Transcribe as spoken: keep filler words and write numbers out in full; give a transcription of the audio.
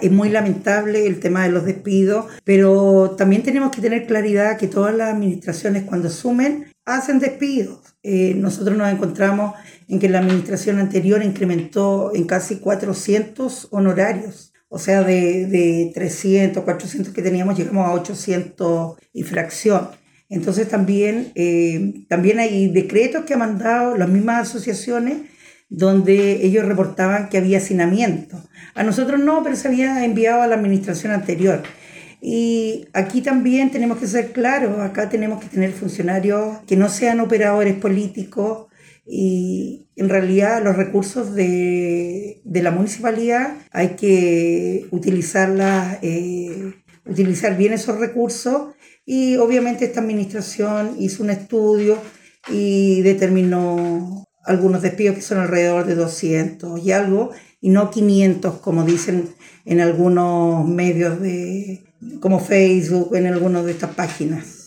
es muy lamentable el tema de los despidos, pero también tenemos que tener claridad que todas las administraciones cuando asumen hacen despidos. Eh, nosotros nos encontramos en que la administración anterior incrementó en casi cuatrocientos honorarios. O sea, de, de trescientos, cuatrocientos que teníamos, llegamos a ochocientos y fracción. Entonces también, eh, también hay decretos que han mandado las mismas asociaciones donde ellos reportaban que había hacinamiento. A nosotros no, pero se había enviado a la administración anterior. Y aquí también tenemos que ser claros, acá tenemos que tener funcionarios que no sean operadores políticos y en realidad los recursos de, de la municipalidad hay que utilizarlas, eh, utilizar bien esos recursos y obviamente esta administración hizo un estudio y determinó algunos despidos que son alrededor de doscientos y algo y no quinientos como dicen en algunos medios de como Facebook, en algunas de estas páginas.